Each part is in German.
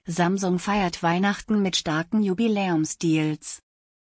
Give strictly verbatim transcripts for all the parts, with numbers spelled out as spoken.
Samsung feiert Weihnachten mit starken Jubiläumsdeals.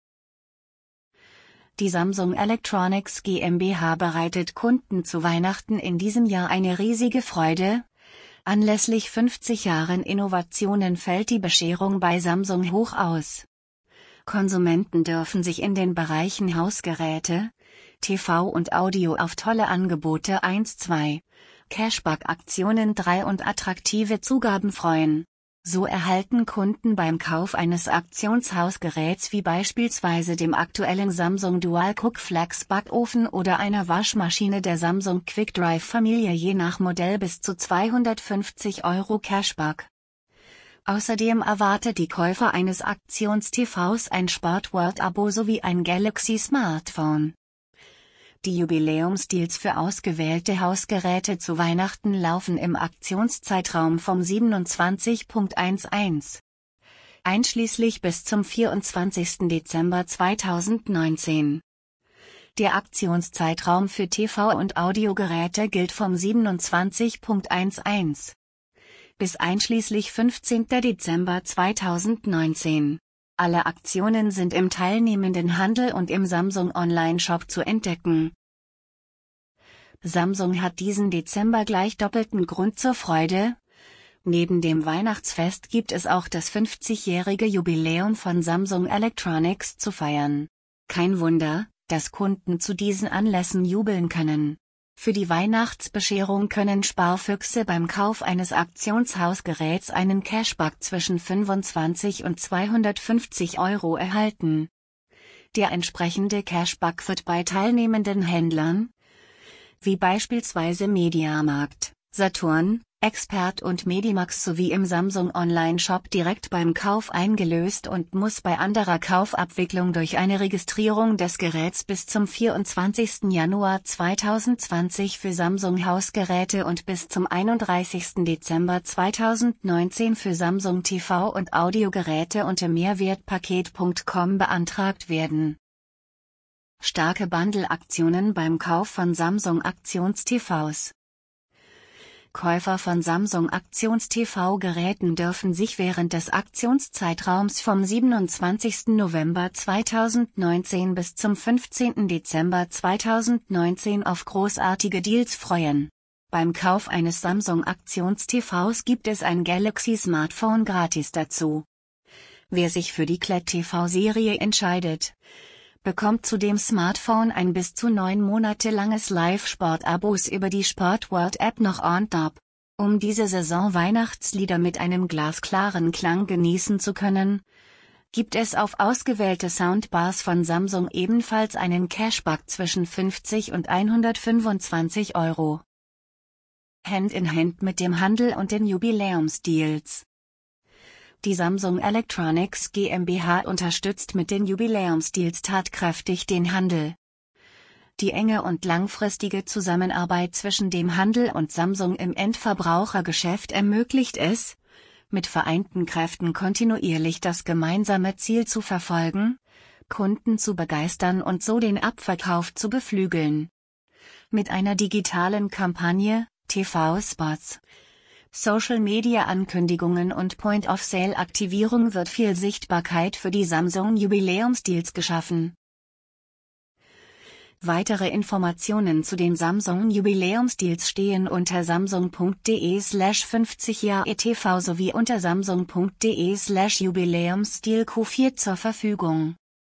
Die Samsung Electronics GmbH bereitet Kunden zu Weihnachten in diesem Jahr eine riesige Freude. Anlässlich fünfzig Jahren Innovationen fällt die Bescherung bei Samsung hoch aus. Konsumenten dürfen sich in den Bereichen Hausgeräte, T V und Audio auf tolle Angebote eins zwei, Cashback-Aktionen drei und attraktive Zugaben freuen. So erhalten Kunden beim Kauf eines Aktionshausgeräts wie beispielsweise dem aktuellen Samsung Dual Cook Flex Backofen oder einer Waschmaschine der Samsung QuickDrive Familie je nach Modell bis zu zweihundertfünfzig Euro Cashback. Außerdem erwartet die Käufer eines Aktions-T Vs ein Sportworld-Abo sowie ein Galaxy-Smartphone. Die Jubiläumsdeals für ausgewählte Hausgeräte zu Weihnachten laufen im Aktionszeitraum vom siebenundzwanzigsten elften einschließlich bis zum vierundzwanzigsten Dezember zweitausendneunzehn. Der Aktionszeitraum für T V- und Audiogeräte gilt vom siebenundzwanzigsten elften bis einschließlich fünfzehnten Dezember zweitausendneunzehn. Alle Aktionen sind im teilnehmenden Handel und im Samsung Online-Shop zu entdecken. Samsung hat diesen Dezember gleich doppelten Grund zur Freude. Neben dem Weihnachtsfest gibt es auch das fünfzigjährige Jubiläum von Samsung Electronics zu feiern. Kein Wunder, dass Kunden zu diesen Anlässen jubeln können. Für die Weihnachtsbescherung können Sparfüchse beim Kauf eines Aktionshausgeräts einen Cashback zwischen fünfundzwanzig und zweihundertfünfzig Euro erhalten. Der entsprechende Cashback wird bei teilnehmenden Händlern, wie beispielsweise Mediamarkt, Saturn, Expert und Medimax sowie im Samsung Online-Shop direkt beim Kauf eingelöst und muss bei anderer Kaufabwicklung durch eine Registrierung des Geräts bis zum vierundzwanzigsten Januar zweitausendzwanzig für Samsung Hausgeräte und bis zum einunddreißigsten Dezember zweitausendneunzehn für Samsung T V- und Audiogeräte unter mehrwertpaket punkt com beantragt werden. Starke Bundle-Aktionen beim Kauf von Samsung Aktions-T Vs. Käufer von Samsung Aktions-T V-Geräten dürfen sich während des Aktionszeitraums vom siebenundzwanzigsten November zweitausendneunzehn bis zum fünfzehnten Dezember zweitausendneunzehn auf großartige Deals freuen. Beim Kauf eines Samsung Aktions-T Vs gibt es ein Galaxy Smartphone gratis dazu. Wer sich für die Q L E D-T V-Serie entscheidet, bekommt zu dem Smartphone ein bis zu neun Monate langes Live-Sport-Abos über die Sportworld-App noch on top. Um diese Saison Weihnachtslieder mit einem glasklaren Klang genießen zu können, gibt es auf ausgewählte Soundbars von Samsung ebenfalls einen Cashback zwischen fünfzig und hundertfünfundzwanzig Euro. Hand in Hand mit dem Handel und den Jubiläumsdeals. Die Samsung Electronics GmbH unterstützt mit den Jubiläumsdeals tatkräftig den Handel. Die enge und langfristige Zusammenarbeit zwischen dem Handel und Samsung im Endverbrauchergeschäft ermöglicht es, mit vereinten Kräften kontinuierlich das gemeinsame Ziel zu verfolgen, Kunden zu begeistern und so den Abverkauf zu beflügeln. Mit einer digitalen Kampagne, T V-Spots, Social-Media-Ankündigungen und Point-of-Sale-Aktivierung wird viel Sichtbarkeit für die Samsung-Jubiläumsdeals geschaffen. Weitere Informationen zu den Samsung-Jubiläumsdeals stehen unter samsung punkt de slash fünfzig Jahre T V sowie unter samsung punkt de slash Jubiläumsdeal Q vier zur Verfügung.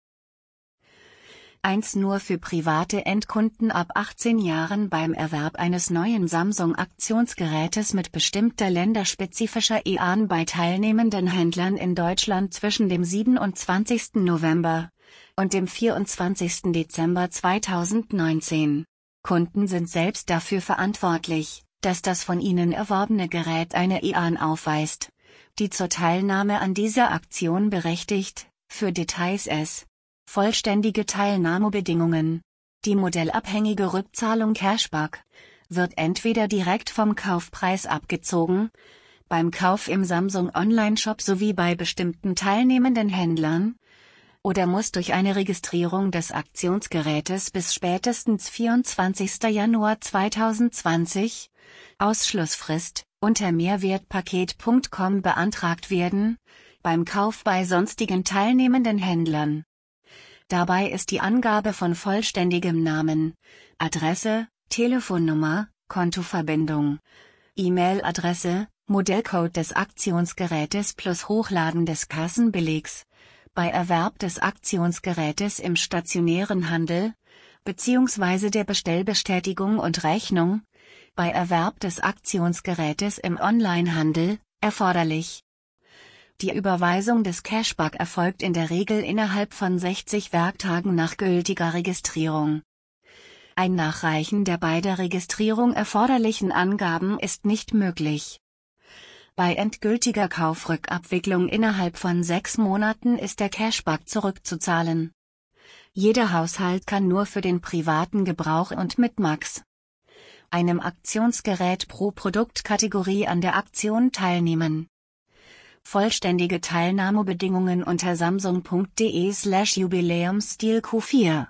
eins Nur für private Endkunden ab achtzehn Jahren beim Erwerb eines neuen Samsung-Aktionsgerätes mit bestimmter länderspezifischer E A N bei teilnehmenden Händlern in Deutschland zwischen dem siebenundzwanzigsten November und dem vierundzwanzigsten Dezember zweitausendneunzehn. Kunden sind selbst dafür verantwortlich, dass das von ihnen erworbene Gerät eine E A N aufweist, die zur Teilnahme an dieser Aktion berechtigt. Für Details es vollständige Teilnahmebedingungen. Die modellabhängige Rückzahlung Cashback wird entweder direkt vom Kaufpreis abgezogen, beim Kauf im Samsung Online-Shop sowie bei bestimmten teilnehmenden Händlern, oder muss durch eine Registrierung des Aktionsgerätes bis spätestens vierundzwanzigsten Januar zweitausendzwanzig, Ausschlussfrist, unter mehrwertpaket punkt com beantragt werden, beim Kauf bei sonstigen teilnehmenden Händlern. Dabei ist die Angabe von vollständigem Namen, Adresse, Telefonnummer, Kontoverbindung, E-Mail-Adresse, Modellcode des Aktionsgerätes plus Hochladen des Kassenbelegs, bei Erwerb des Aktionsgerätes im stationären Handel, bzw. der Bestellbestätigung und Rechnung, bei Erwerb des Aktionsgerätes im Onlinehandel, erforderlich. Die Überweisung des Cashback erfolgt in der Regel innerhalb von sechzig Werktagen nach gültiger Registrierung. Ein Nachreichen der bei der Registrierung erforderlichen Angaben ist nicht möglich. Bei endgültiger Kaufrückabwicklung innerhalb von sechs Monaten ist der Cashback zurückzuzahlen. Jeder Haushalt kann nur für den privaten Gebrauch und mit max. einem Aktionsgerät pro Produktkategorie an der Aktion teilnehmen. Vollständige Teilnahmebedingungen unter samsung punkt de slash jubiläumsstil Q vier.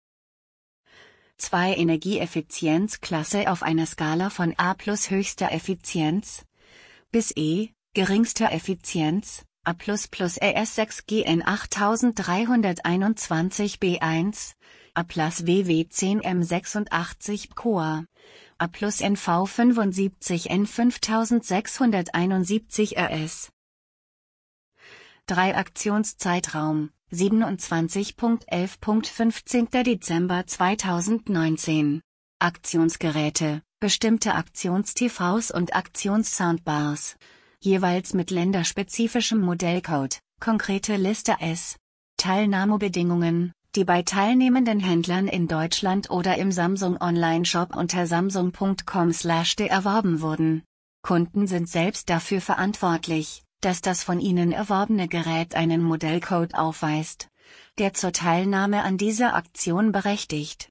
zwei Energieeffizienzklasse auf einer Skala von A plus höchster Effizienz bis E, geringster Effizienz, A plus plus E S sechs G N achttausenddreihunderteinundzwanzig B eins, A plus W W zehn M sechsundachtzig Core, A plus N V fünfundsiebzig N fünftausendsechshunderteinundsiebzig R S. drei Aktionszeitraum, siebenundzwanzig Punkt elf Punkt fünfzehnter Dezember zweitausendneunzehn. Aktionsgeräte, bestimmte Aktions-T Vs und Aktions-Soundbars. Jeweils mit länderspezifischem Modellcode, konkrete Liste S. Teilnahmebedingungen, die bei teilnehmenden Händlern in Deutschland oder im Samsung Online-Shop unter samsung punkt com slash de erworben wurden. Kunden sind selbst dafür verantwortlich, dass das von ihnen erworbene Gerät einen Modellcode aufweist, der zur Teilnahme an dieser Aktion berechtigt.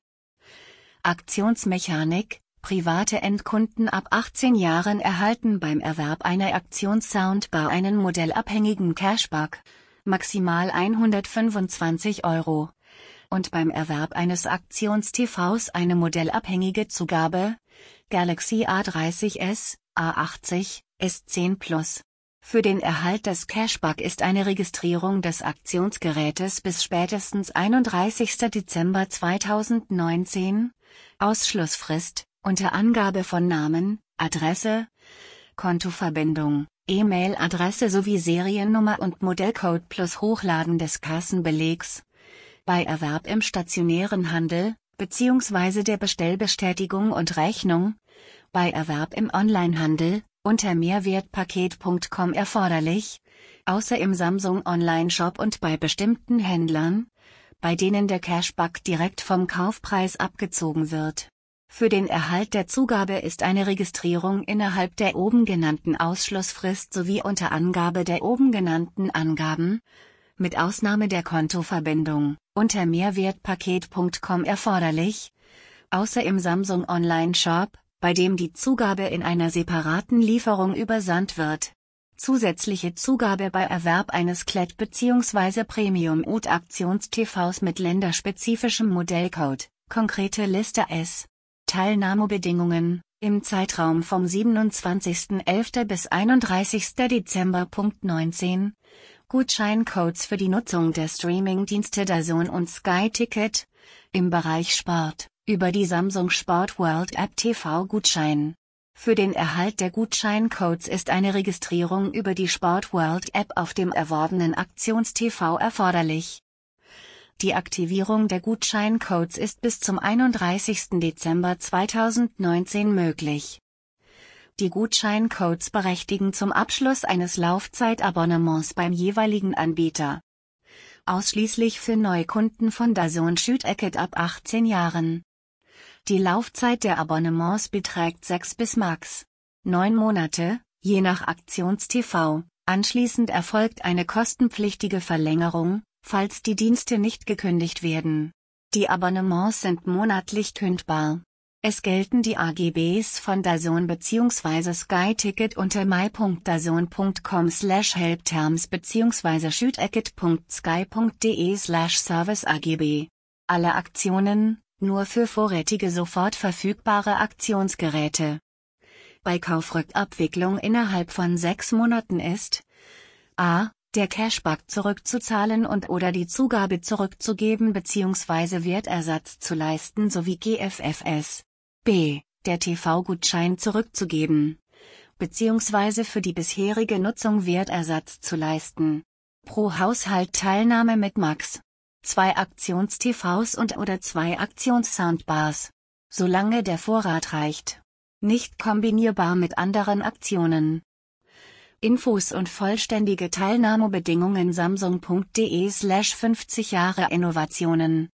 Aktionsmechanik: Private Endkunden ab achtzehn Jahren erhalten beim Erwerb einer Aktions-Soundbar einen modellabhängigen Cashback, maximal hundertfünfundzwanzig Euro, und beim Erwerb eines Aktions-T Vs eine modellabhängige Zugabe, Galaxy A dreißig S, A achtzig, S zehn Plus. Für den Erhalt des Cashback ist eine Registrierung des Aktionsgerätes bis spätestens einunddreißigster Dezember zweitausendneunzehn, Ausschlussfrist, unter Angabe von Namen, Adresse, Kontoverbindung, E-Mail-Adresse sowie Seriennummer und Modellcode plus Hochladen des Kassenbelegs, bei Erwerb im stationären Handel, bzw. der Bestellbestätigung und Rechnung, bei Erwerb im Onlinehandel, unter mehrwertpaket punkt com erforderlich, außer im Samsung Online-Shop und bei bestimmten Händlern, bei denen der Cashback direkt vom Kaufpreis abgezogen wird. Für den Erhalt der Zugabe ist eine Registrierung innerhalb der oben genannten Ausschlussfrist sowie unter Angabe der oben genannten Angaben, mit Ausnahme der Kontoverbindung, unter mehrwertpaket punkt com erforderlich, außer im Samsung Online-Shop, bei dem die Zugabe in einer separaten Lieferung übersandt wird. Zusätzliche Zugabe bei Erwerb eines K L E D bzw. Premium-U D Aktions-T Vs mit länderspezifischem Modellcode, konkrete Liste S. Teilnahmebedingungen, im Zeitraum vom siebenundzwanzigsten elften bis einunddreißigsten Dezember neunzehn, Gutscheincodes für die Nutzung der Streamingdienste DAZN und Sky Ticket, im Bereich Sport, über die Samsung Sport World App T V-Gutschein. Für den Erhalt der Gutscheincodes ist eine Registrierung über die Sport World App auf dem erworbenen Aktions-T V erforderlich. Die Aktivierung der Gutscheincodes ist bis zum einunddreißigsten Dezember zweitausendneunzehn möglich. Die Gutscheincodes berechtigen zum Abschluss eines Laufzeitabonnements beim jeweiligen Anbieter. Ausschließlich für Neukunden von DAZN Shootacket ab achtzehn Jahren. Die Laufzeit der Abonnements beträgt sechs bis max neun Monate, je nach Aktions-T V. Anschließend erfolgt eine kostenpflichtige Verlängerung, falls die Dienste nicht gekündigt werden. Die Abonnements sind monatlich kündbar. Es gelten die A G Bs von DAZN bzw. Sky Ticket unter my punkt dazn punkt com slash helpterms bzw. shootacket punkt sky punkt de slash service A G B. Alle Aktionen, nur für vorrätige sofort verfügbare Aktionsgeräte. bei Kaufrückabwicklung innerhalb von sechs Monaten ist: A. Der Cashback zurückzuzahlen und oder die Zugabe zurückzugeben bzw. Wertersatz zu leisten sowie G F F S. B. Der T V-Gutschein zurückzugeben bzw. für die bisherige Nutzung Wertersatz zu leisten. Pro Haushalt Teilnahme mit max. zwei Aktions-T Vs und oder zwei Aktions-Soundbars. Solange der Vorrat reicht. Nicht kombinierbar mit anderen Aktionen. Infos und vollständige Teilnahmebedingungen samsung punkt de slash fünfzig Jahre Innovationen